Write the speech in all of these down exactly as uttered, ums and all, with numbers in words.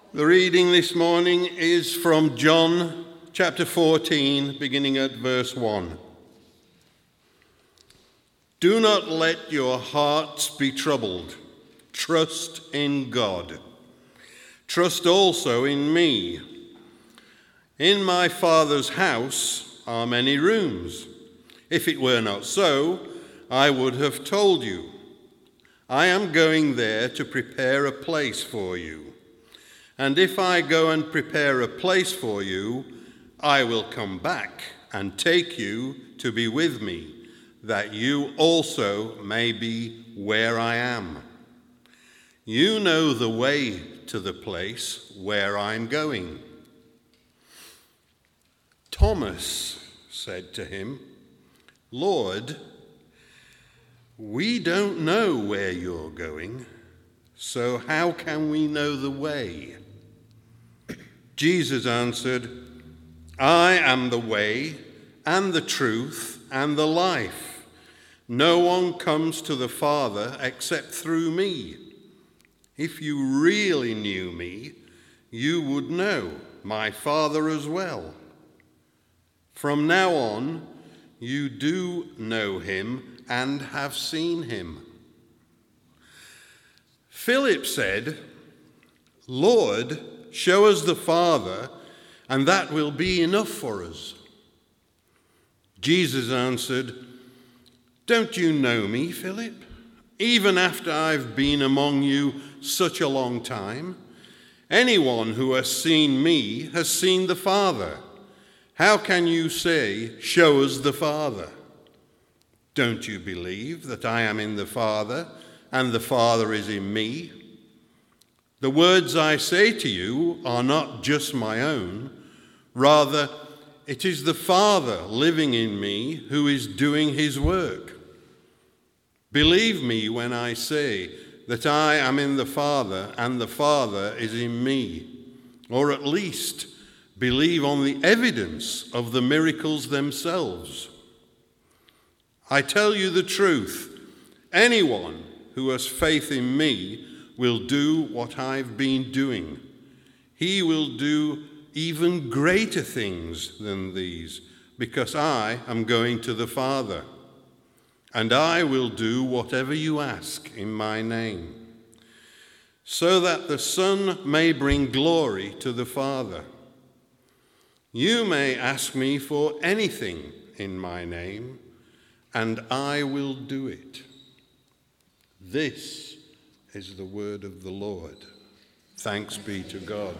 The reading this morning is from John chapter fourteen, beginning at verse one. Do not let your hearts be troubled. Trust in God. Trust also in me. In my Father's house are many rooms. If it were not so, I would have told you. I am going there to prepare a place for you. And if I go and prepare a place for you, I will come back and take you to be with me, that you also may be where I am. You know the way to the place where I'm going. Thomas said to him, Lord, we don't know where you're going, so how can we know the way? Jesus answered, I am the way and the truth and the life. No one comes to the Father except through me. If you really knew me, you would know my Father as well. From now on, you do know him and have seen him. Philip said, Lord, show us the Father, and that will be enough for us. Jesus answered, Don't you know me, Philip? Even after I've been among you such a long time, anyone who has seen me has seen the Father. How can you say, show us the Father? Don't you believe that I am in the Father, and the Father is in me? The words I say to you are not just my own. Rather, it is the Father living in me who is doing his work. Believe me when I say that I am in the Father and the Father is in me, or at least believe on the evidence of the miracles themselves. I tell you the truth, anyone who has faith in me will do what I've been doing. He will do even greater things than these, because I am going to the Father. And I will do whatever you ask in my name, so that the Son may bring glory to the Father. You may ask me for anything in my name, and I will do it. This is the word of the Lord. Thanks be to God.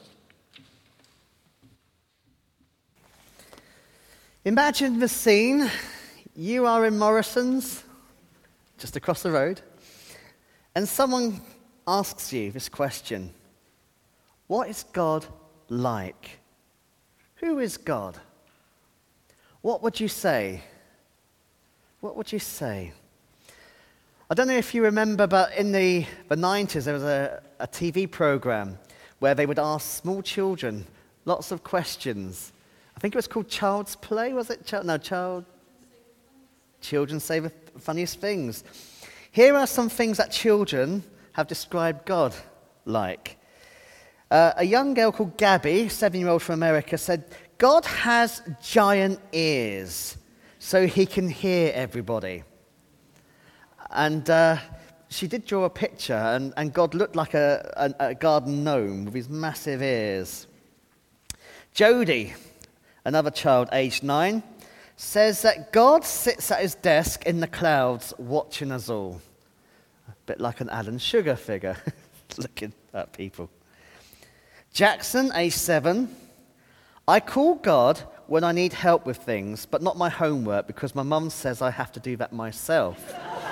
Imagine the scene. You are in Morrison's, just across the road, and someone asks you this question. What is God like? Who is God? What would you say? What would you say? I don't know if you remember, but in the, the nineties, there was a, a T V program where they would ask small children lots of questions. I think it was called Child's Play, was it? Ch- no, Child... Children say the funniest things. Here are some things that children have described God like. Uh, a young girl called Gabby, seven-year-old from America, said, God has giant ears so he can hear everybody. And uh, she did draw a picture, and, and God looked like a, a, a garden gnome with his massive ears. Jody, another child aged nine, says that God sits at his desk in the clouds watching us all. A bit like an Alan Sugar figure, looking at people. Jackson, age seven, I call God when I need help with things, but not my homework because my mum says I have to do that myself.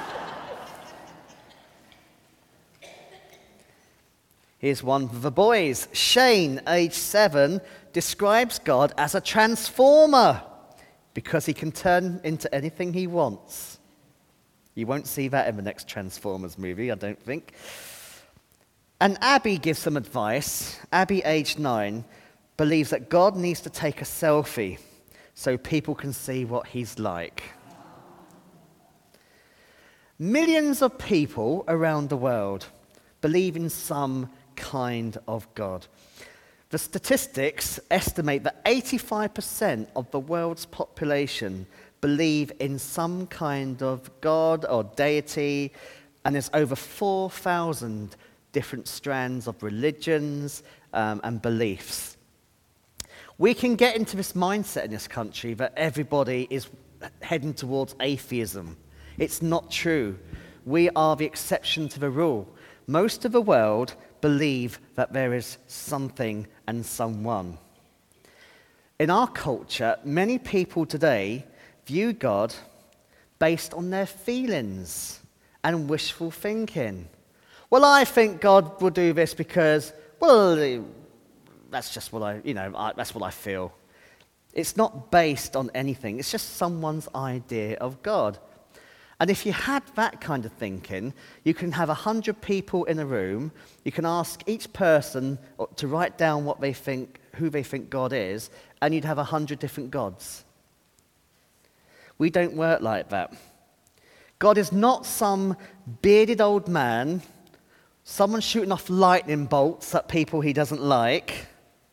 Here's one for the boys. Shane, age seven, describes God as a transformer because he can turn into anything he wants. You won't see that in the next Transformers movie, I don't think. And Abby gives some advice. Abby, age nine, believes that God needs to take a selfie so people can see what he's like. Millions of people around the world believe in some kind of God. The statistics estimate that eighty-five percent of the world's population believe in some kind of God or deity, and there's over four thousand different strands of religions um, and beliefs. We can get into this mindset in this country that everybody is heading towards atheism. It's not true. We are the exception to the rule. Most of the world believe that there is something and someone. In our culture, many people today view God based on their feelings and wishful thinking. Well, I think God will do this because, well, that's just what I, you know, I, that's what I feel. It's not based on anything. It's just someone's idea of God. And if you had that kind of thinking, you can have a hundred people in a room. You can ask each person to write down what they think, who they think God is, and you'd have a hundred different gods. We don't work like that. God is not some bearded old man, someone shooting off lightning bolts at people he doesn't like.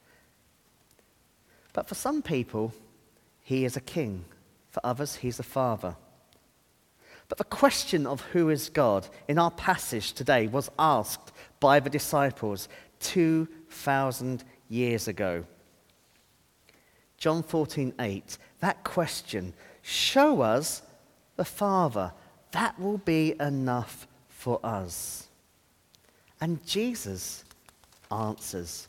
But for some people, he is a king. For others, he's a father. But the question of who is God in our passage today was asked by the disciples two thousand years ago. John fourteen eight, that question, show us the Father. That will be enough for us. And Jesus answers.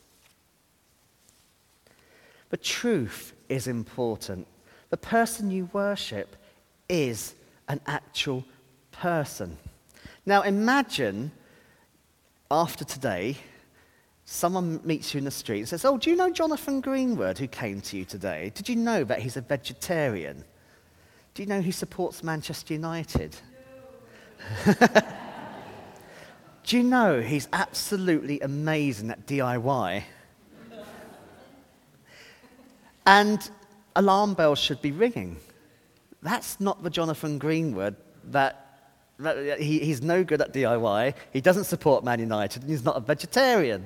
The truth is important. The person you worship is an actual person. Now imagine, after today, someone meets you in the street and says, oh, do you know Jonathan Greenwood who came to you today? Did you know that he's a vegetarian? Do you know he supports Manchester United? No. Do you know he's absolutely amazing at D I Y? And alarm bells should be ringing. That's not the Jonathan Greenwood that, that he, he's no good at D I Y, he doesn't support Man United, and he's not a vegetarian.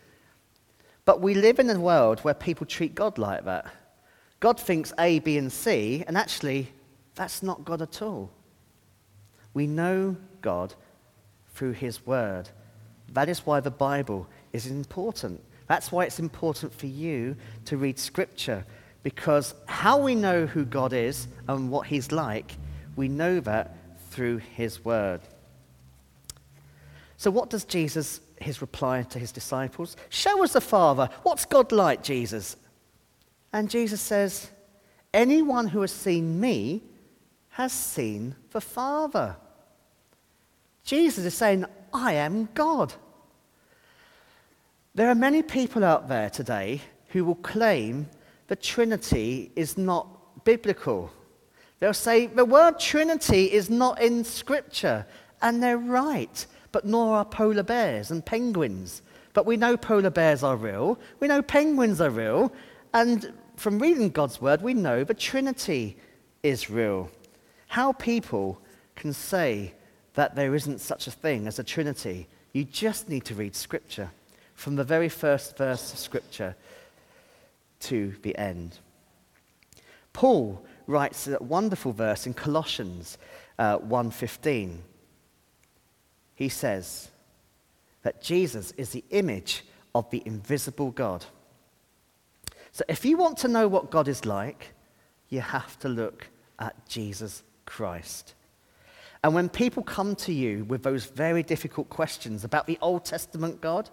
But we live in a world where people treat God like that. God thinks A, B, and C, and actually, that's not God at all. We know God through his word. That is why the Bible is important. That's why it's important for you to read Scripture, because how we know who God is and what he's like, we know that through his word. So what does Jesus, his reply to his disciples? Show us the Father. What's God like, Jesus? And Jesus says, anyone who has seen me has seen the Father. Jesus is saying, I am God. There are many people out there today who will claim the Trinity is not biblical. They'll say the word Trinity is not in Scripture, and they're right, but nor are polar bears and penguins. But we know polar bears are real, we know penguins are real, and from reading God's word, we know the Trinity is real. How people can say that there isn't such a thing as a Trinity, you just need to read Scripture. From the very first verse of Scripture to the end. Paul writes a wonderful verse in Colossians uh, one fifteen. He says that Jesus is the image of the invisible God. So if you want to know what God is like, you have to look at Jesus Christ. And when people come to you with those very difficult questions about the Old Testament God,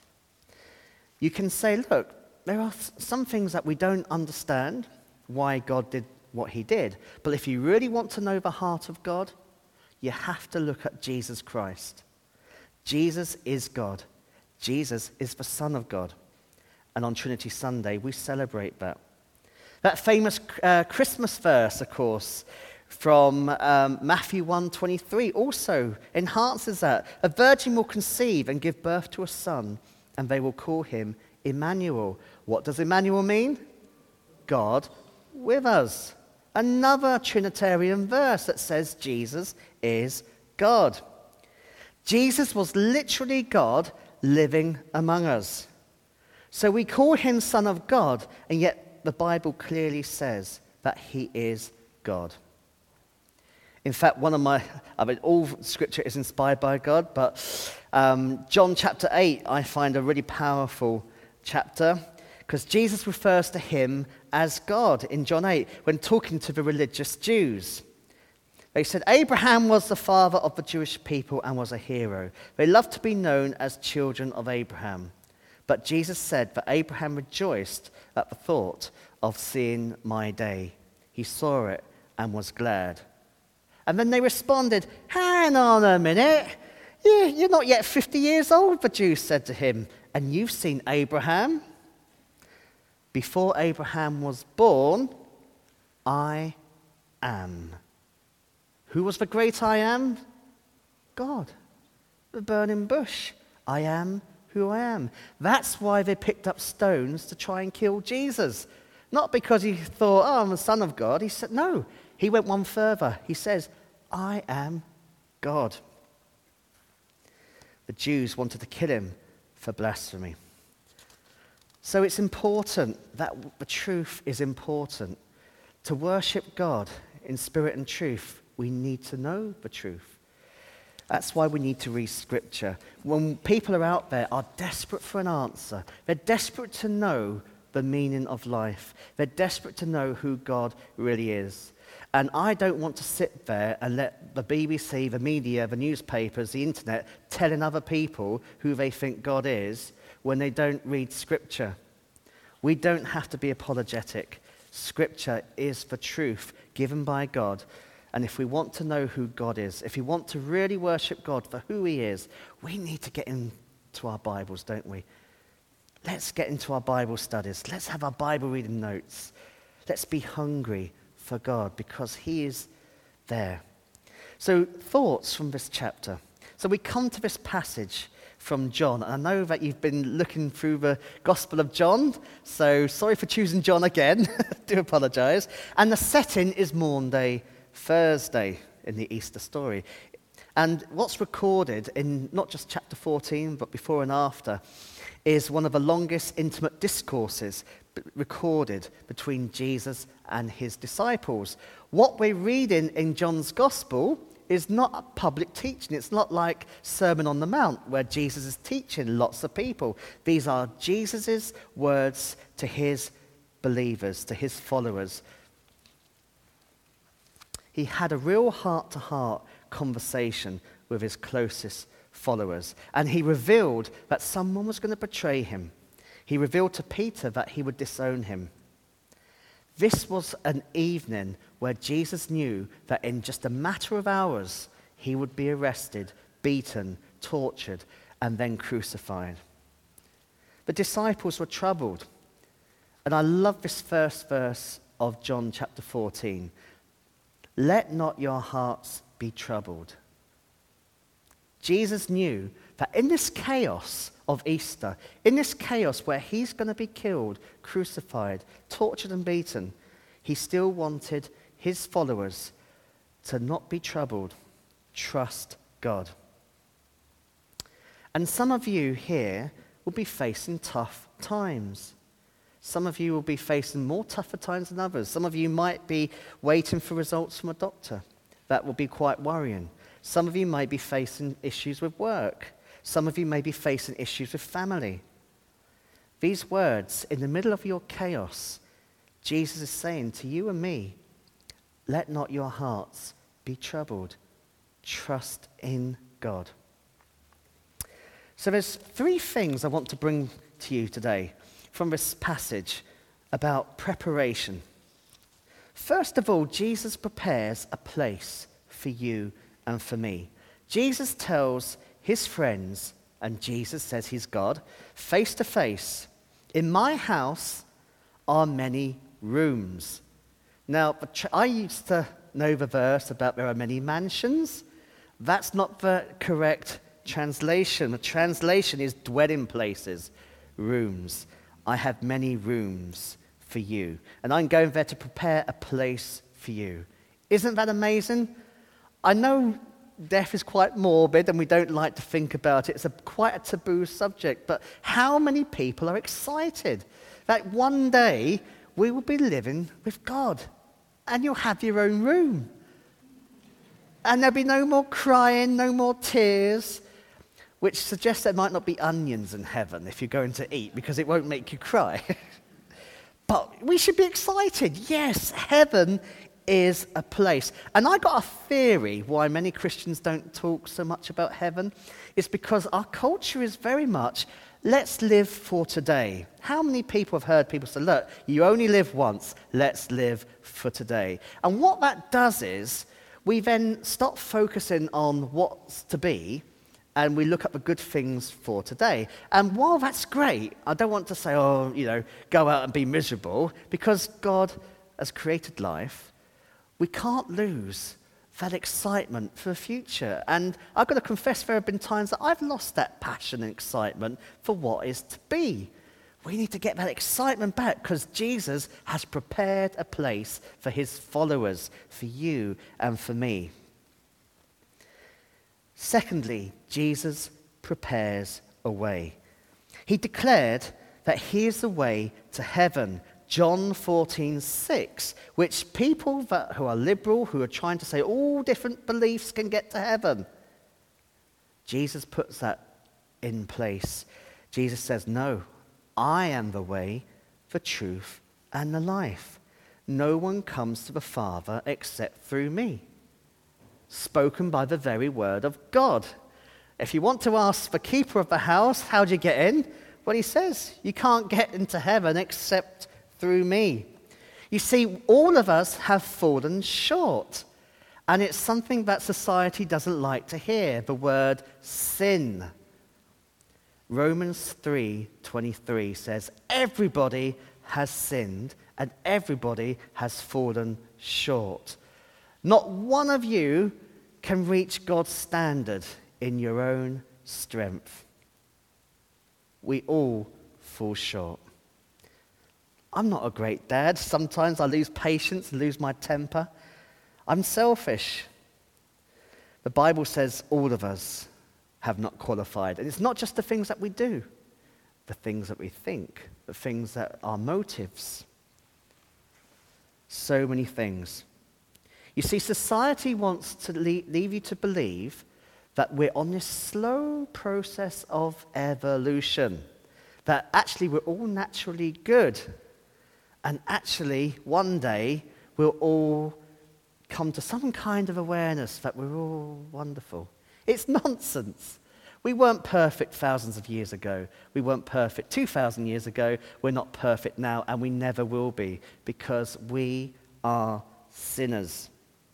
you can say, look, there are some things that we don't understand why God did what he did. But if you really want to know the heart of God, you have to look at Jesus Christ. Jesus is God. Jesus is the Son of God. And on Trinity Sunday, we celebrate that. That famous uh, Christmas verse, of course, from um, Matthew one twenty-three also enhances that. A virgin will conceive and give birth to a son, and they will call him Emmanuel. What does Emmanuel mean? God with us. Another Trinitarian verse that says Jesus is God. Jesus was literally God living among us. So we call him Son of God, and yet the Bible clearly says that he is God. In fact, one of my, I mean, all scripture is inspired by God, but um, John chapter eight, I find a really powerful chapter, because Jesus refers to him as God in John eight when talking to the religious Jews. They said, Abraham was the father of the Jewish people and was a hero. They loved to be known as children of Abraham. But Jesus said that Abraham rejoiced at the thought of seeing my day. He saw it and was glad. And then they responded, hang on a minute. Yeah, you're not yet fifty years old, the Jews said to him, and you've seen Abraham. Before Abraham was born, I am. Who was the great I am? God. The burning bush. I am who I am. That's why they picked up stones to try and kill Jesus. Not because he thought, oh, I'm the Son of God. He said, no. He went one further. He says, I am God. The Jews wanted to kill him for blasphemy. So it's important that the truth is important. To worship God in spirit and truth, we need to know the truth. That's why we need to read Scripture. When people are out there are desperate for an answer, they're desperate to know the meaning of life. They're desperate to know who God really is. And I don't want to sit there and let the B B C, the media, the newspapers, the internet telling other people who they think God is when they don't read Scripture. We don't have to be apologetic. Scripture is the truth given by God. And if we want to know who God is, if we want to really worship God for who he is, we need to get into our Bibles, don't we? Let's get into our Bible studies. Let's have our Bible reading notes. Let's be hungry for God because he is there. So, thoughts from this chapter. So we come to this passage from John. And I know that you've been looking through the Gospel of John, so sorry for choosing John again. Do apologize. And the setting is Maundy Thursday in the Easter story. And what's recorded in not just chapter fourteen, but before and after, is one of the longest intimate discourses recorded between Jesus and his disciples. What we're reading in John's Gospel is not a public teaching. It's not like Sermon on the Mount where Jesus is teaching lots of people. These are Jesus' words to his believers, to his followers. He had a real heart-to-heart conversation with his closest followers. And he revealed that someone was going to betray him. He revealed to Peter that he would disown him. This was an evening where Jesus knew that in just a matter of hours, he would be arrested, beaten, tortured, and then crucified. The disciples were troubled. And I love this first verse of John chapter fourteen. Let not your hearts be troubled. Jesus knew that in this chaos of Easter, in this chaos where he's going to be killed, crucified, tortured and beaten, he still wanted his followers to not be troubled. Trust God. And some of you here will be facing tough times. Some of you will be facing more tougher times than others. Some of you might be waiting for results from a doctor. That will be quite worrying. Some of you may be facing issues with work. Some of you may be facing issues with family. These words, in the middle of your chaos, Jesus is saying to you and me, let not your hearts be troubled. Trust in God. So there's three things I want to bring to you today from this passage about preparation. First of all, Jesus prepares a place for you and for me. Jesus tells his friends, and Jesus says he's God, face to face, in my house are many rooms. Now, I used to know the verse about there are many mansions. That's not the correct translation. The translation is dwelling places, rooms. I have many rooms for you. And I'm going there to prepare a place for you. Isn't that amazing? I know death is quite morbid and we don't like to think about it. It's a, quite a taboo subject. But how many people are excited that one day we will be living with God and you'll have your own room? And there'll be no more crying, no more tears, which suggests there might not be onions in heaven if you're going to eat because it won't make you cry. But we should be excited. Yes, heaven is a place. And I got a theory why many Christians don't talk so much about heaven. It's because our culture is very much, let's live for today. How many people have heard people say, look, you only live once, let's live for today. And what that does is, we then stop focusing on what's to be, and we look at the good things for today. And while that's great, I don't want to say, oh, you know, go out and be miserable, because God has created life. We can't lose that excitement for the future. And I've got to confess, there have been times that I've lost that passion and excitement for what is to be. We need to get that excitement back because Jesus has prepared a place for his followers, for you and for me. Secondly, Jesus prepares a way. He declared that he is the way to heaven. John fourteen six, which people that, who are liberal, who are trying to say all different beliefs can get to heaven, Jesus puts that in place. Jesus says, no, I am the way, the truth, and the life. No one comes to the Father except through me. Spoken by the very word of God. If you want to ask the keeper of the house, how do you get in? Well, he says, you can't get into heaven except through me. You see, all of us have fallen short. And it's something that society doesn't like to hear, the word sin. Romans three twenty-three says, everybody has sinned and everybody has fallen short. Not one of you can reach God's standard in your own strength. We all fall short. I'm not a great dad. Sometimes I lose patience, lose my temper. I'm selfish. The Bible says all of us have not qualified. And it's not just the things that we do, the things that we think, the things that are motives. So many things. You see, society wants to leave, leave you to believe that we're on this slow process of evolution, that actually we're all naturally good, and actually one day we'll all come to some kind of awareness that we're all wonderful. It's nonsense. We weren't perfect thousands of years ago. We weren't perfect two thousand years ago. We're not perfect now, and we never will be, because we are sinners.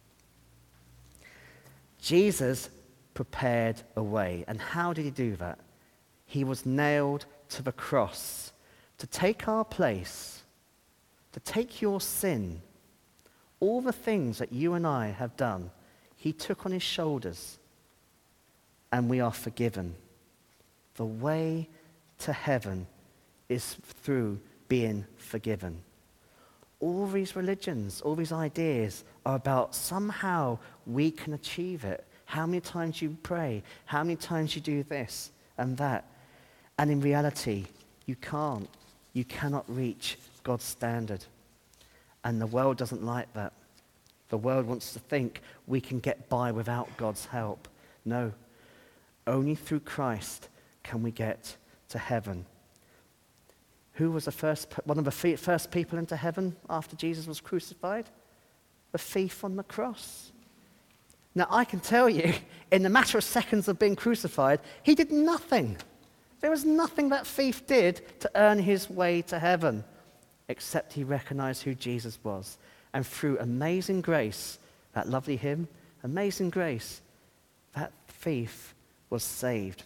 Jesus prepared a way. And how did he do that? He was nailed to the cross to take our place, to take your sin, all the things that you and I have done. He took on his shoulders, and we are forgiven. The way to heaven is through being forgiven. All these religions, all these ideas are about somehow we can achieve it. How many times you pray, how many times you do this and that. And in reality, you can't. You cannot reach God's standard. And the world doesn't like that. The world wants to think we can get by without God's help. No. Only through Christ can we get to heaven. Who was the first, one of the first people into heaven after Jesus was crucified? The thief on the cross. Now, I can tell you, in the matter of seconds of being crucified, he did nothing. There was nothing that thief did to earn his way to heaven, except he recognized who Jesus was. And through amazing grace, that lovely hymn, amazing grace, that thief was saved.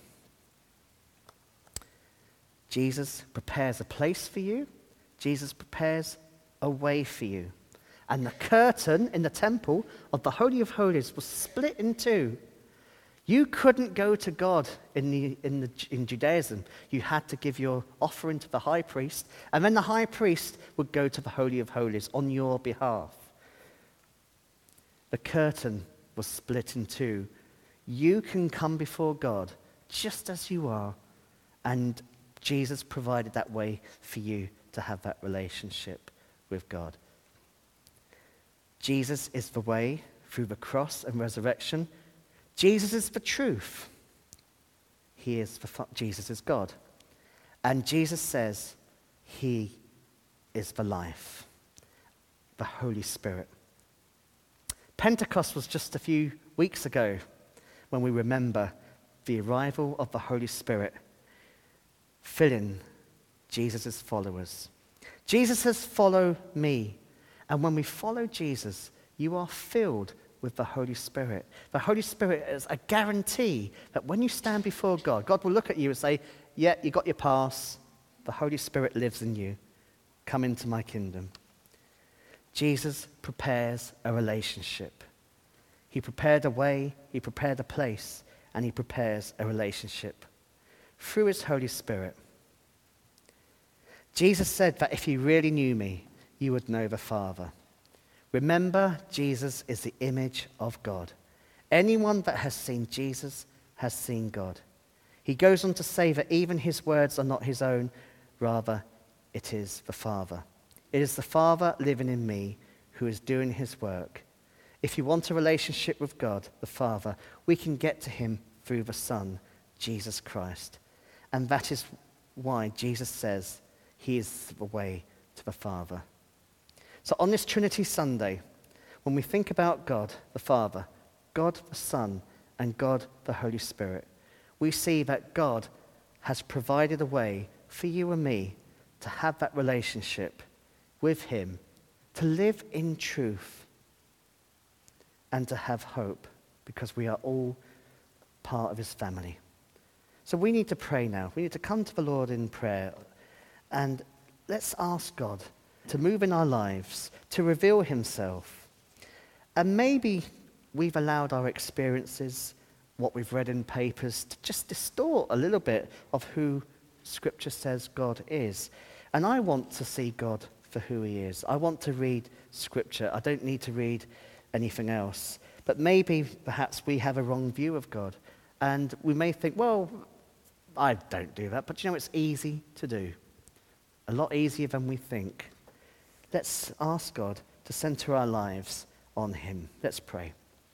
Jesus prepares a place for you. Jesus prepares a way for you. And the curtain in the temple of the Holy of Holies was split in two. You couldn't go to God in, the, in, the, in Judaism. You had to give your offering to the high priest, and then the high priest would go to the Holy of Holies on your behalf. The curtain was split in two. You can come before God just as you are, and Jesus provided that way for you to have that relationship with God. Jesus is the way through the cross and resurrection. Jesus is the truth. He is the, Jesus is God. And Jesus says he is the life, the Holy Spirit. Pentecost was just a few weeks ago when we remember the arrival of the Holy Spirit filling Jesus' followers. Jesus says, follow me. And when we follow Jesus, you are filled with the Holy Spirit. The Holy Spirit is a guarantee that when you stand before God, God will look at you and say, yeah, you got your pass. The Holy Spirit lives in you. Come into my kingdom. Jesus prepares a relationship. He prepared a way, he prepared a place, and he prepares a relationship through his Holy Spirit. Jesus said that if you really knew me, you would know the Father. Remember, Jesus is the image of God. Anyone that has seen Jesus has seen God. He goes on to say that even his words are not his own, rather it is the Father. It is the Father living in me who is doing his work. If you want a relationship with God, the Father, we can get to him through the Son, Jesus Christ. And that is why Jesus says he is the way to the Father. So on this Trinity Sunday, when we think about God the Father, God the Son, and God the Holy Spirit, we see that God has provided a way for you and me to have that relationship with him, to live in truth, and to have hope, because we are all part of his family. So we need to pray now. We need to come to the Lord in prayer, and let's ask God to move in our lives, to reveal himself. And maybe we've allowed our experiences, what we've read in papers, to just distort a little bit of who Scripture says God is. And I want to see God for who he is. I want to read Scripture. I don't need to read anything else. But maybe, perhaps, we have a wrong view of God. And we may think, well, I don't do that. But you know, it's easy to do. A lot easier than we think. Let's ask God to center our lives on him. Let's pray.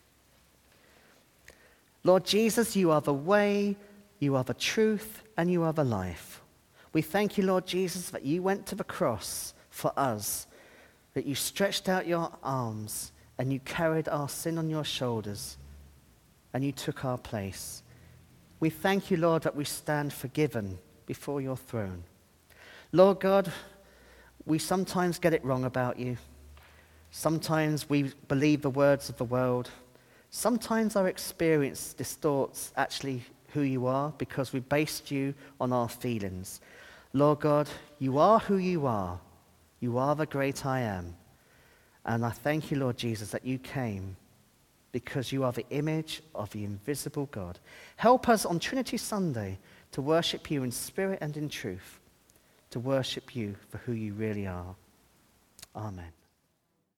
Lord Jesus, you are the way, you are the truth, and you are the life. We thank you, Lord Jesus, that you went to the cross for us, that you stretched out your arms and you carried our sin on your shoulders and you took our place. We thank you, Lord, that we stand forgiven before your throne. Lord God, we sometimes get it wrong about you. Sometimes we believe the words of the world. Sometimes our experience distorts actually who you are because we based you on our feelings. Lord God, you are who you are. You are the great I am. And I thank you, Lord Jesus, that you came because you are the image of the invisible God. Help us on Trinity Sunday to worship you in spirit and in truth, to worship you for who you really are. Amen.